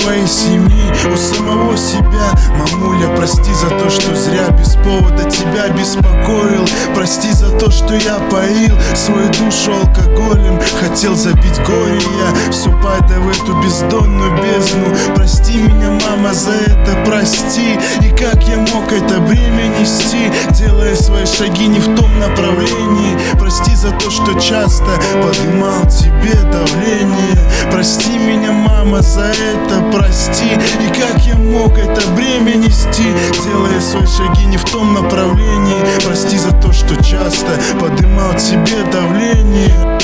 своей семьи, у самого себя. Мамуля, прости за то, что зря без повода тебя беспокоил. Прости за то, что я поил свою душу алкоголем. Хотел забить горе я, все падая в эту бездонную бездну. Прости меня, мама, за это прости. И как я мог это бремя нести, делая свои шаги не в том направлении. Прости за то, что часто поднимал тебе давление. Прости меня, мама, за это прости. И как я мог это бремя нести, делая свои шаги не в том направлении. Прости за то, что часто поднимал тебе давление.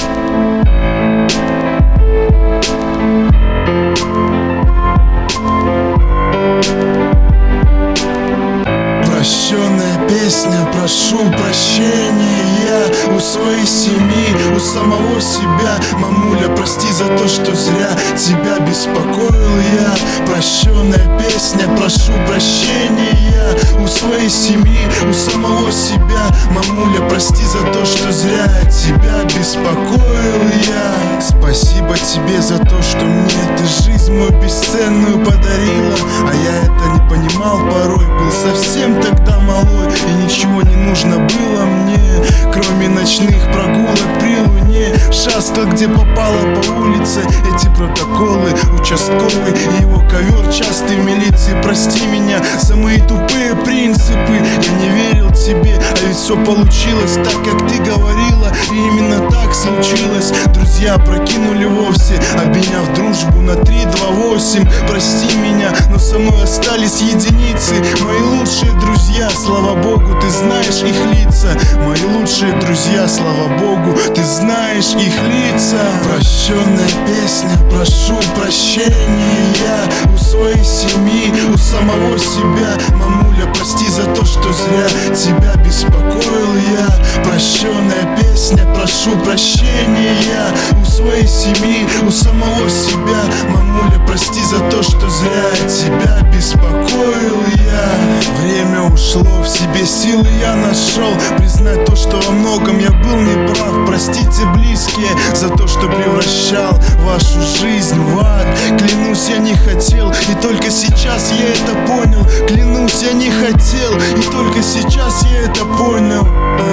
Прощенная песня, прошу прощения я у своей семьи, у самого себя. Мамуля, прости за то, что зря тебя беспокоил я. Прощенная песня, прошу прощения я у своей семьи, у самого себя. Мамуля, прости за то, что зря тебя беспокоил я. Спасибо тебе за то, что мне ты жизнь мою бесценную подарила. А я это не понимал порой, был совсем тогда малой. И ничего не нужно было мне, кроме ночных прогулок при луне. Шастал где попало по улице, эти протоколы. Участковый и его ковер частый в милиции. Прости меня за мои тупые принципы. Я не верил тебе, а ведь все получилось так, как ты говорила. И именно так случилось. Друзья прокинули вовсе, обменяв дружбу на 328. Прости меня, но со мной остались единицы. Мои лучшие друзья, слава богу, ты знаешь их лица. Мои лучшие друзья, слава богу, ты знаешь их лица. Прощенная песня, прошу прощения я у своей семьи, у самого себя. Мамуля, прости за то, что зря тебя беспокоил я. Прощенная песня, прошу прощения я у своей семьи, у самого себя. Мамуля, прости за то, что зря тебя беспокоил я. Время ушло, в себе силы я нашел признать то, что во многом я был неправ. Простите, близкие, за то, что превращал вашу жизнь в ад. Клянусь, я не хотел, и только сейчас я это понял. Клянусь, я не хотел, и только сейчас я это понял.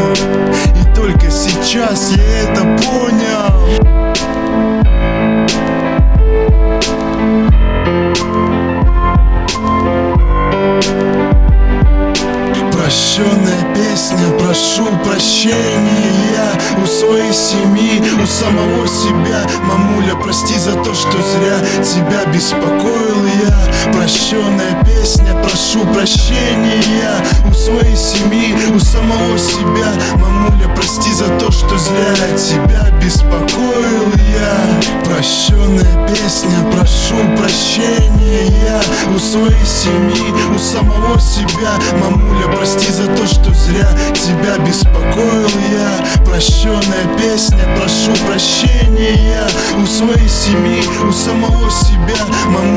И только сейчас я это понял. Прощенная песня, прошу прощения я у своей семьи, у самого себя. Мамуля, прости за то, что зря тебя беспокоил я. Прощенная песня, прошу прощения я у своей семьи, у самого себя. Мамуля, прости за то, что зря тебя беспокоил я. Прощенная песня, прошу прощения я у своей семьи, у самого себя. Мамуля, прости за то, что зря тебя беспокоил я. Прощенная песня, прошу прощения я у своей семьи, у самого себя.